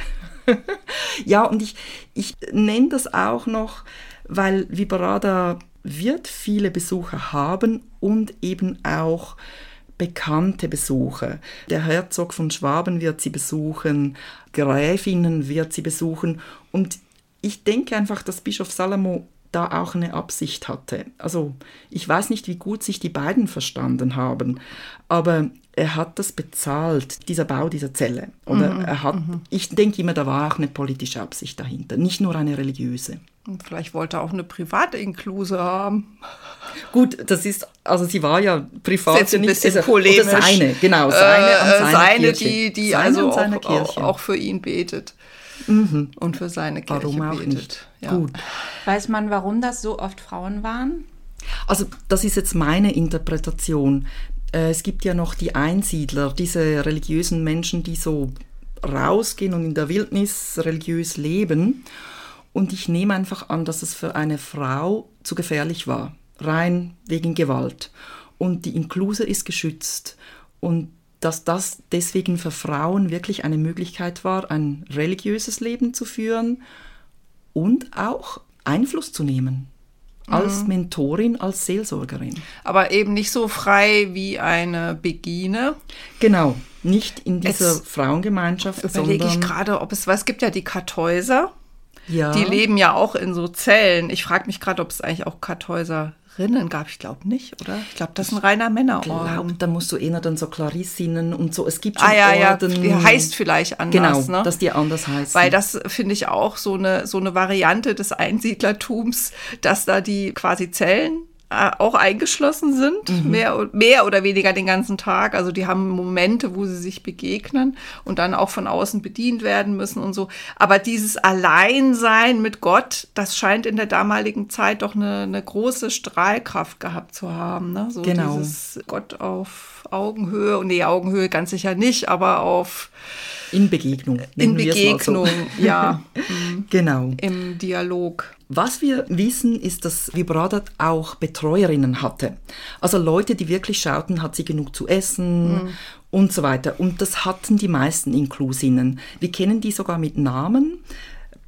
Ja, und ich nenne das auch noch, weil Viborada wird viele Besucher haben und eben auch bekannte Besucher. Der Herzog von Schwaben wird sie besuchen, Gräfinnen wird sie besuchen. Und ich denke einfach, dass Bischof Salomo da auch eine Absicht hatte. Also ich weiß nicht, wie gut sich die beiden verstanden haben, aber er hat das bezahlt, dieser Bau dieser Zelle. Oder ich denke immer, da war auch eine politische Absicht dahinter, nicht nur eine religiöse. Und vielleicht wollte er auch eine private Inkluse haben. Gut, das ist, also sie war ja privat. Das ist jetzt ein bisschen polemisch. Oder seine, genau, seine Kirche. Die seine also auch für ihn betet. Und für seine Kirche warum auch betet. Nicht. Ja. Gut. Weiß man, warum das so oft Frauen waren? Also das ist jetzt meine Interpretation. Es gibt ja noch die Einsiedler, diese religiösen Menschen, die so rausgehen und in der Wildnis religiös leben. Und ich nehme einfach an, dass es für eine Frau zu gefährlich war, rein wegen Gewalt. Und die Inkluse ist geschützt. Und dass das deswegen für Frauen wirklich eine Möglichkeit war, ein religiöses Leben zu führen und auch Einfluss zu nehmen. Als Mentorin, als Seelsorgerin. Aber eben nicht so frei wie eine Begine. Genau, nicht in dieser Frauengemeinschaft, überlege ich gerade, es gibt ja die Kartäuser. Ja. Die leben ja auch in so Zellen. Ich frage mich gerade, ob es eigentlich auch Kartäuserinnen gab. Ich glaube nicht, oder? Ich glaube, das ist ein reiner Männerorden. Da musst du eher dann so Klarissinnen und so. Es gibt schon Orden. Die heißt vielleicht anders. Genau, ne? dass die anders heißen. Weil das finde ich auch so eine Variante des Einsiedlertums, dass da die quasi Zellen auch eingeschlossen sind, mehr oder weniger den ganzen Tag. Also die haben Momente, wo sie sich begegnen und dann auch von außen bedient werden müssen und so. Aber dieses Alleinsein mit Gott, das scheint in der damaligen Zeit doch eine große Strahlkraft gehabt zu haben. Ne? So genau. Dieses Gott auf Augenhöhe, Augenhöhe ganz sicher nicht, aber auf in Begegnung. In Begegnung, so. Ja. Genau. Im Dialog. Was wir wissen, ist, dass Viborada auch Betreuerinnen hatte. Also Leute, die wirklich schauten, hat sie genug zu essen und so weiter. Und das hatten die meisten Inklusinnen. Wir kennen die sogar mit Namen.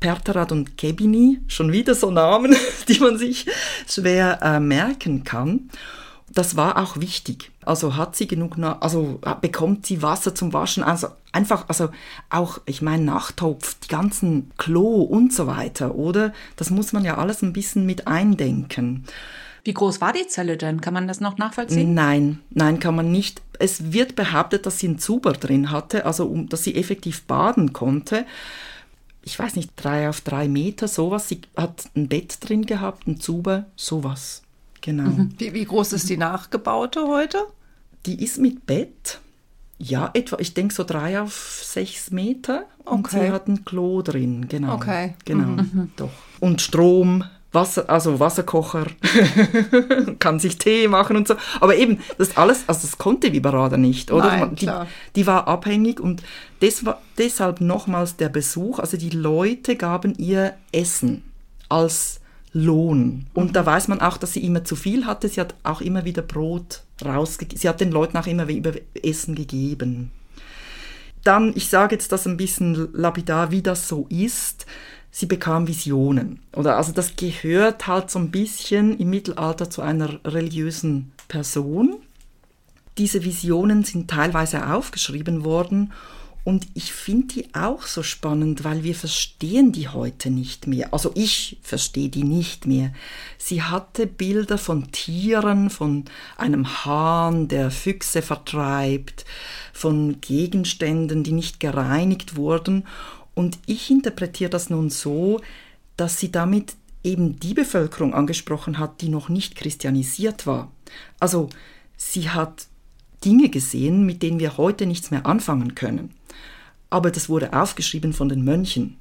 Pertarad und Kebini, schon wieder so Namen, die man sich schwer merken kann. Das war auch wichtig. Also hat sie genug, bekommt sie Wasser zum Waschen, also einfach, also auch, ich meine, Nachttopf, die ganzen Klo und so weiter, oder? Das muss man ja alles ein bisschen mit eindenken. Wie groß war die Zelle denn? Kann man das noch nachvollziehen? Nein, kann man nicht. Es wird behauptet, dass sie einen Zuber drin hatte, also dass sie effektiv baden konnte. Ich weiß nicht, 3 auf 3 Meter, sowas. Sie hat ein Bett drin gehabt, einen Zuber, sowas. Genau. Wie groß ist die nachgebaute heute? Die ist mit Bett, ja, etwa, ich denke so 3 auf 6 Meter. Und Okay. sie hat ein Klo drin, genau. Okay. Genau, doch. Und Strom, Wasser, also Wasserkocher, kann sich Tee machen und so. Aber eben, das alles, also das konnte Vibarada nicht, oder? Nein, klar. Die war abhängig und deshalb nochmals der Besuch, also die Leute gaben ihr Essen als Lohn. Und da weiß man auch, dass sie immer zu viel hatte. Sie hat auch immer wieder Brot rausgegeben. Sie hat den Leuten auch immer wieder Essen gegeben. Dann, ich sage jetzt das ein bisschen lapidar, wie das so ist, sie bekam Visionen. Oder also das gehört halt so ein bisschen im Mittelalter zu einer religiösen Person. Diese Visionen sind teilweise aufgeschrieben worden. Und ich finde die auch so spannend, weil wir verstehen die heute nicht mehr. Also ich verstehe die nicht mehr. Sie hatte Bilder von Tieren, von einem Hahn, der Füchse vertreibt, von Gegenständen, die nicht gereinigt wurden. Und ich interpretiere das nun so, dass sie damit eben die Bevölkerung angesprochen hat, die noch nicht christianisiert war. Also sie hat Dinge gesehen, mit denen wir heute nichts mehr anfangen können. Aber das wurde aufgeschrieben von den Mönchen.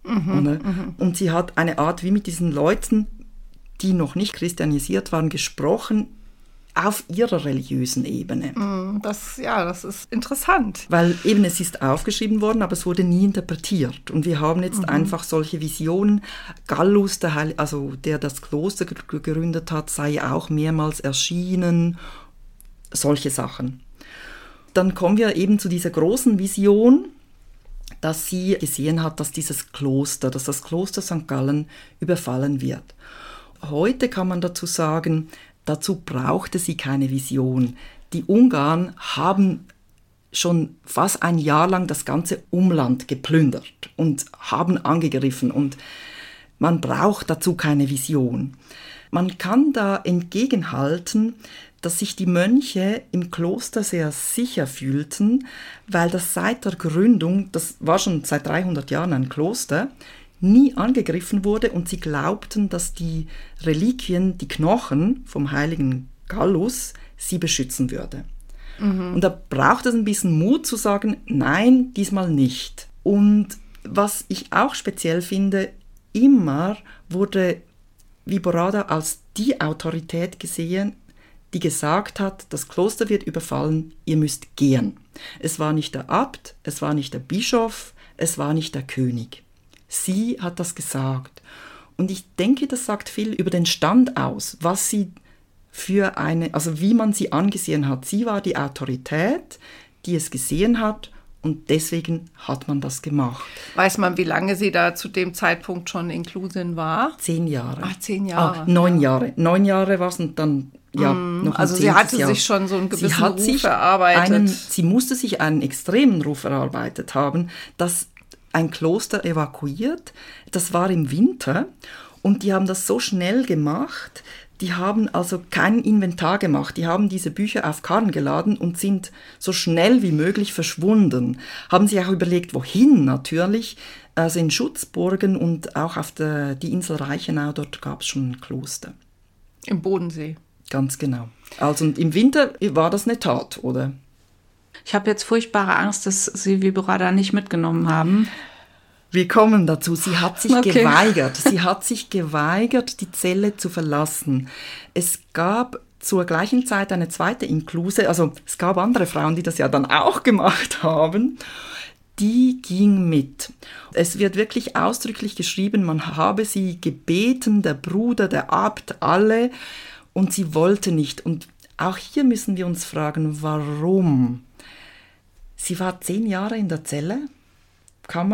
Und sie hat eine Art, wie mit diesen Leuten, die noch nicht christianisiert waren, gesprochen auf ihrer religiösen Ebene. Das ist interessant. Weil eben es ist aufgeschrieben worden, aber es wurde nie interpretiert. Und wir haben jetzt einfach solche Visionen. Gallus, der das Kloster gegründet hat, sei auch mehrmals erschienen. Solche Sachen. Dann kommen wir eben zu dieser großen Vision, dass sie gesehen hat, dass das Kloster St. Gallen überfallen wird. Heute kann man dazu sagen, dazu brauchte sie keine Vision. Die Ungarn haben schon fast ein Jahr lang das ganze Umland geplündert und haben angegriffen und man braucht dazu keine Vision. Man kann da entgegenhalten, dass sich die Mönche im Kloster sehr sicher fühlten, weil das seit der Gründung, das war schon seit 300 Jahren ein Kloster, nie angegriffen wurde und sie glaubten, dass die Reliquien, die Knochen vom heiligen Gallus, sie beschützen würde. Und da braucht es ein bisschen Mut zu sagen, nein, diesmal nicht. Und was ich auch speziell finde, immer wurde Viborada als die Autorität gesehen, die gesagt hat, das Kloster wird überfallen, ihr müsst gehen. Es war nicht der Abt, es war nicht der Bischof, es war nicht der König. Sie hat das gesagt. Und ich denke, das sagt viel über den Stand aus, was sie wie man sie angesehen hat. Sie war die Autorität, die es gesehen hat und deswegen hat man das gemacht. Weiß man, wie lange sie da zu dem Zeitpunkt schon in Klusin war? 10 Jahre. Ach, 10 Jahre. 9 Jahre. 9 Jahre war es und dann noch ein also sie hatte Jahr. sich schon so einen gewissen Ruf erarbeitet. Sie musste sich einen extremen Ruf erarbeitet haben, dass ein Kloster evakuiert. Das war im Winter und die haben das so schnell gemacht, die haben also kein Inventar gemacht. Die haben diese Bücher auf Karren geladen und sind so schnell wie möglich verschwunden. Haben sich auch überlegt, wohin natürlich. Also in Schutzburgen und auch auf die Insel Reichenau, dort gab es schon ein Kloster. Im Bodensee. Ganz genau. Also und im Winter war das eine Tat, oder? Ich habe jetzt furchtbare Angst, dass Sie Viborada nicht mitgenommen haben. Wir kommen dazu. Sie hat sich geweigert. Sie hat sich geweigert, die Zelle zu verlassen. Es gab zur gleichen Zeit eine zweite Inkluse. Also es gab andere Frauen, die das ja dann auch gemacht haben. Die ging mit. Es wird wirklich ausdrücklich geschrieben, man habe sie gebeten, der Bruder, der Abt, alle. Und sie wollte nicht. Und auch hier müssen wir uns fragen, warum? Sie war 10 Jahre in der Zelle. Kann man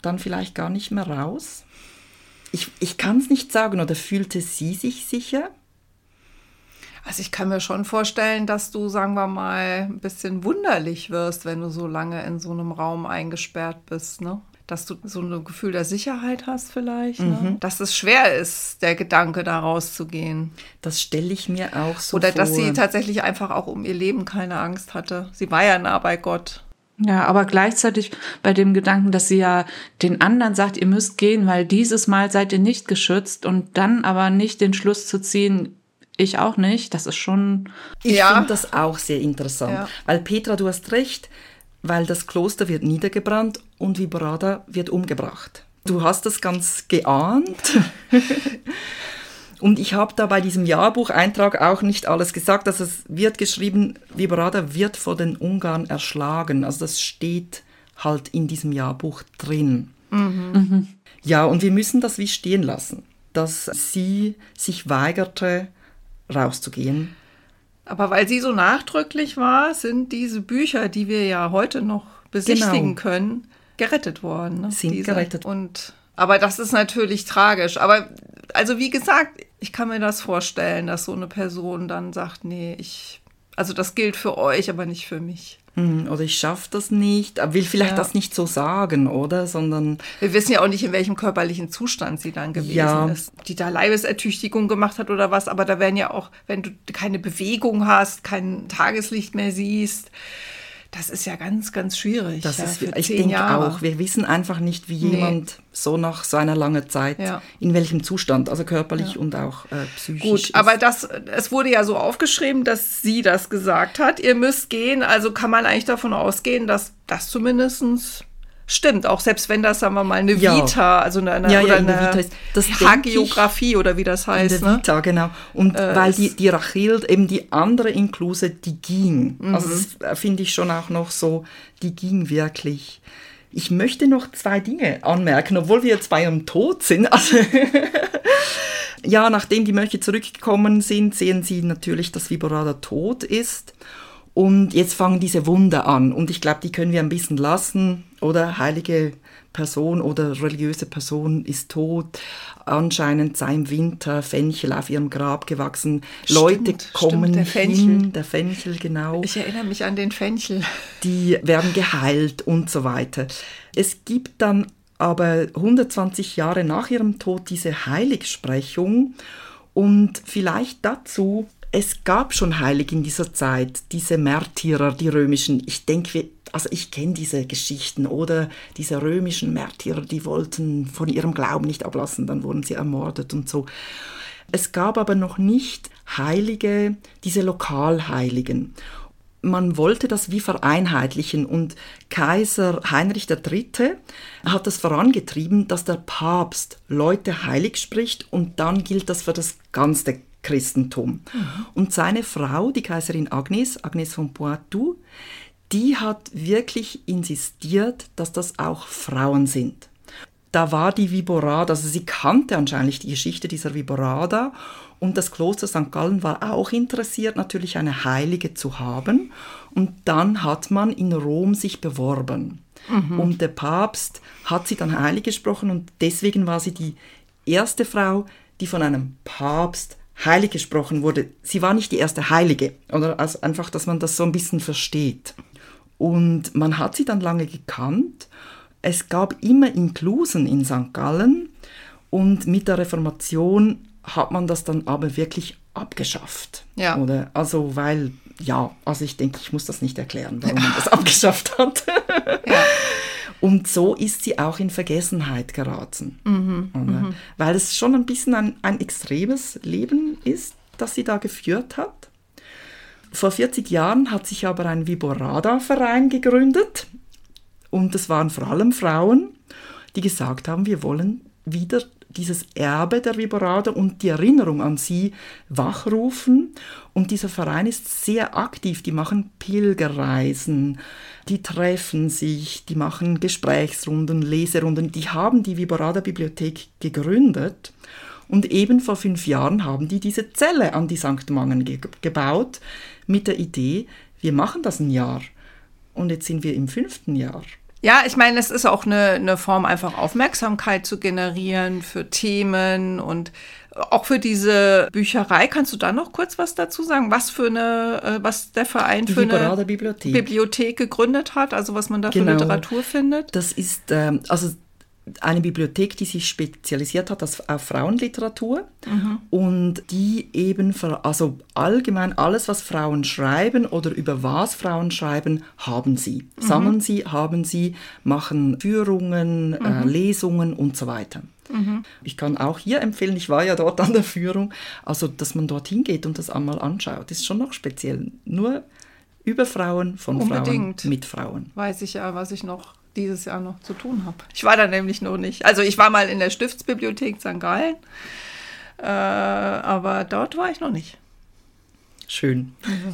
dann vielleicht gar nicht mehr raus? Ich kann es nicht sagen, oder fühlte sie sich sicher? Also ich kann mir schon vorstellen, dass du, sagen wir mal, ein bisschen wunderlich wirst, wenn du so lange in so einem Raum eingesperrt bist, ne? Dass du so ein Gefühl der Sicherheit hast vielleicht, ne? Dass es schwer ist, der Gedanke da rauszugehen. Das stelle ich mir auch so Oder vor. dass sie tatsächlich einfach auch um ihr Leben keine Angst hatte. Sie war ja nah bei Gott. Ja, aber gleichzeitig bei dem Gedanken, dass sie ja den anderen sagt, ihr müsst gehen, weil dieses Mal seid ihr nicht geschützt und dann aber nicht den Schluss zu ziehen, ich auch nicht, das ist schon... Ich finde das auch sehr interessant, weil Petra, du hast recht, weil das Kloster wird niedergebrannt und Viborada wird umgebracht. Du hast das ganz geahnt. Und ich habe da bei diesem Jahrbucheintrag auch nicht alles gesagt. Also es wird geschrieben, Viborada wird von den Ungarn erschlagen. Also das steht halt in diesem Jahrbuch drin. Mhm. Ja, und wir müssen das wie stehen lassen, dass sie sich weigerte, rauszugehen. Aber weil sie so nachdrücklich war, sind diese Bücher, die wir ja heute noch besichtigen können, gerettet worden. Ne? Sind gerettet. Aber das ist natürlich tragisch. Aber also wie gesagt, ich kann mir das vorstellen, dass so eine Person dann sagt, nee, also das gilt für euch, aber nicht für mich. Oder ich schaffe das nicht, will vielleicht das nicht so sagen, oder? Sondern wir wissen ja auch nicht, in welchem körperlichen Zustand sie dann gewesen ist. Die da Leibesertüchtigung gemacht hat oder was, aber da werden ja auch, wenn du keine Bewegung hast, kein Tageslicht mehr siehst, das ist ja ganz, ganz schwierig. Das ist, für ich 10 denke Jahre. auch, wir wissen einfach nicht, wie jemand so nach so einer langen Zeit, in welchem Zustand, also körperlich und auch psychisch Gut, ist. aber es wurde ja so aufgeschrieben, dass sie das gesagt hat, ihr müsst gehen, also kann man eigentlich davon ausgehen, dass das zumindest stimmt, auch selbst wenn das, sagen wir mal, eine Vita, also eine Vita ist, das Hagiografie oder wie das heißt. In der Vita, genau. Und weil die Rachel, eben die andere Inkluse, die ging. Also das finde ich schon auch noch so, die ging wirklich. Ich möchte noch 2 Dinge anmerken, obwohl wir jetzt bei ihrem Tod sind. Also ja, nachdem die Mönche zurückgekommen sind, sehen sie natürlich, dass Viborada tot ist. Und jetzt fangen diese Wunder an. Und ich glaube, die können wir ein bisschen lassen. Oder heilige Person oder religiöse Person ist tot. Anscheinend sei im Winter Fenchel auf ihrem Grab gewachsen. Leute kommen der hin. Der Fenchel, genau. Ich erinnere mich an den Fenchel. Die werden geheilt und so weiter. Es gibt dann aber 120 Jahre nach ihrem Tod diese Heiligsprechung. Und vielleicht dazu... Es gab schon Heilige in dieser Zeit, diese Märtyrer, die römischen. Ich denke, ich kenne diese Geschichten, oder diese römischen Märtyrer, die wollten von ihrem Glauben nicht ablassen, dann wurden sie ermordet und so. Es gab aber noch nicht Heilige, diese Lokalheiligen. Man wollte das wie vereinheitlichen und Kaiser Heinrich III. Hat das vorangetrieben, dass der Papst Leute heilig spricht und dann gilt das für das ganze Christentum. Und seine Frau, die Kaiserin Agnes von Poitou, die hat wirklich insistiert, dass das auch Frauen sind. Da war die Viborada, also sie kannte anscheinend die Geschichte dieser Viborada und das Kloster St. Gallen war auch interessiert, natürlich eine Heilige zu haben. Und dann hat man in Rom sich beworben. Und der Papst hat sie dann heilig gesprochen und deswegen war sie die erste Frau, die von einem Papst heilig gesprochen wurde. Sie war nicht die erste Heilige, oder? Also einfach, dass man das so ein bisschen versteht. Und man hat sie dann lange gekannt. Es gab immer Inklusen in St. Gallen und mit der Reformation hat man das dann aber wirklich abgeschafft. Ja. Oder? Also ich denke, ich muss das nicht erklären, warum man das abgeschafft hat. Ja. Und so ist sie auch in Vergessenheit geraten. Weil es schon ein bisschen ein extremes Leben ist, das sie da geführt hat. Vor 40 Jahren hat sich aber ein Viborada-Verein gegründet. Und es waren vor allem Frauen, die gesagt haben, wir wollen wieder dieses Erbe der Viborada und die Erinnerung an sie wachrufen. Und dieser Verein ist sehr aktiv. Die machen Pilgerreisen, die treffen sich, die machen Gesprächsrunden, Leserunden. Die haben die Viborada-Bibliothek gegründet. Und eben vor 5 Jahren haben die diese Zelle an die St. Mangen gebaut mit der Idee, wir machen das ein Jahr. Und jetzt sind wir im 5. Jahr. Ja, ich meine, es ist auch eine Form, einfach Aufmerksamkeit zu generieren für Themen und auch für diese Bücherei. Kannst du da noch kurz was dazu sagen? Was der Verein für eine Bibliothek gegründet hat, also was man da für Literatur findet? Das ist eine Bibliothek, die sich spezialisiert hat auf Frauenliteratur und die eben allgemein alles, was Frauen schreiben oder über was Frauen schreiben, haben sie. Sammeln sie, haben sie, machen Führungen, Lesungen und so weiter. Ich kann auch hier empfehlen, ich war ja dort an der Führung, also dass man dorthin geht und das einmal anschaut, ist schon noch speziell. Nur über Frauen, von Unbedingt. Frauen, mit Frauen. Weiß ich ja, was ich noch dieses Jahr noch zu tun habe. Ich war da nämlich noch nicht. Also ich war mal in der Stiftsbibliothek St. Gallen, aber dort war ich noch nicht. Schön.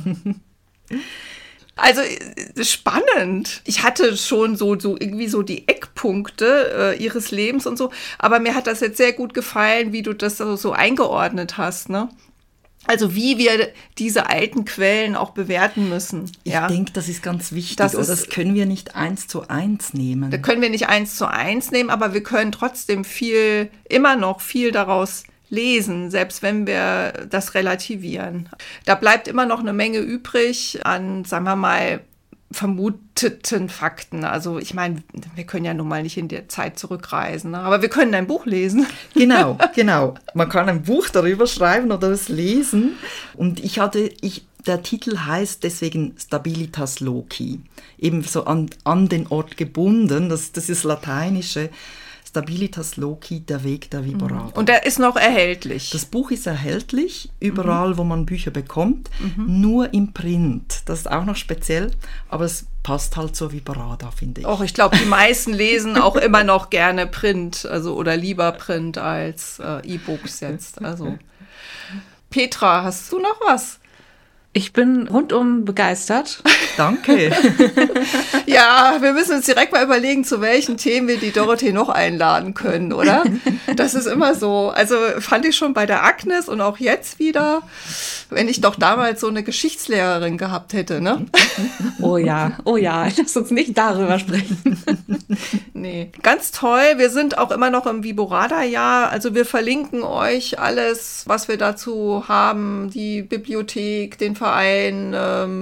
Also spannend. Ich hatte schon so irgendwie so die Eckpunkte ihres Lebens und so, aber mir hat das jetzt sehr gut gefallen, wie du das so eingeordnet hast, ne? Also wie wir diese alten Quellen auch bewerten müssen. Ich denke, das ist ganz wichtig. Das können wir nicht 1:1 nehmen. Da können wir nicht 1:1 nehmen, aber wir können trotzdem immer noch viel daraus lesen, selbst wenn wir das relativieren. Da bleibt immer noch eine Menge übrig an, sagen wir mal, vermuteten Fakten. Also ich meine, wir können ja nun mal nicht in der Zeit zurückreisen, ne? Aber wir können ein Buch lesen. Genau. Man kann ein Buch darüber schreiben oder es lesen. Und der Titel heißt deswegen Stabilitas Loci. Eben so an den Ort gebunden. Das ist das Lateinische. Stabilitas Loci, der Weg der Viborada. Und der ist noch erhältlich. Das Buch ist erhältlich, überall, wo man Bücher bekommt, nur im Print. Das ist auch noch speziell, aber es passt halt zur Viborada, finde ich. Auch ich glaube, die meisten lesen auch immer noch gerne Print, oder lieber Print als E-Books jetzt. Also Petra, hast du noch was? Ich bin rundum begeistert. Danke. Ja, wir müssen uns direkt mal überlegen, zu welchen Themen wir die Dorothee noch einladen können, oder? Das ist immer so. Also fand ich schon bei der Agnes und auch jetzt wieder, wenn ich doch damals so eine Geschichtslehrerin gehabt hätte, ne? Oh ja, lass uns nicht darüber sprechen. Nee, ganz toll. Wir sind auch immer noch im Viborada-Jahr. Also wir verlinken euch alles, was wir dazu haben, die Bibliothek, den Verein,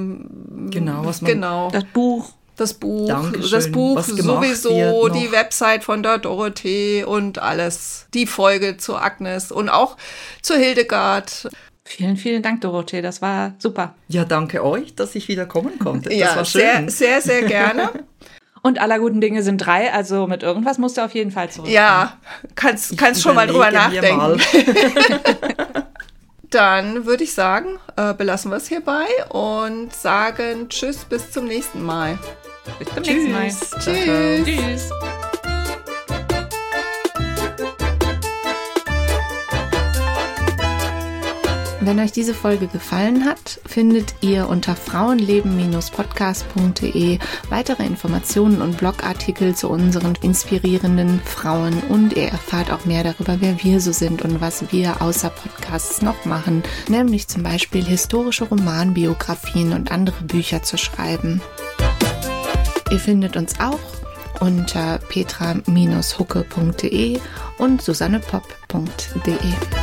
das Buch. Dankeschön. Das Buch sowieso, die Website von der Dorothee und alles. Die Folge zu Agnes und auch zu Hildegard. Vielen, vielen Dank, Dorothee. Das war super. Ja, danke euch, dass ich wieder kommen konnte. Das ja, war schön. Sehr, sehr, sehr gerne. Und aller guten Dinge sind 3, also mit irgendwas musst du auf jeden Fall zurück. Ja, kannst schon mal drüber nachdenken. Dann würde ich sagen, belassen wir es hierbei und sagen Tschüss, bis zum nächsten Mal. Bis zum nächsten Mal. Tschüss. Tschüss. Wenn euch diese Folge gefallen hat, findet ihr unter frauenleben-podcast.de weitere Informationen und Blogartikel zu unseren inspirierenden Frauen und ihr erfahrt auch mehr darüber, wer wir so sind und was wir außer Podcasts noch machen, nämlich zum Beispiel historische Romanbiografien und andere Bücher zu schreiben. Ihr findet uns auch unter petra-hucke.de und susannepopp.de.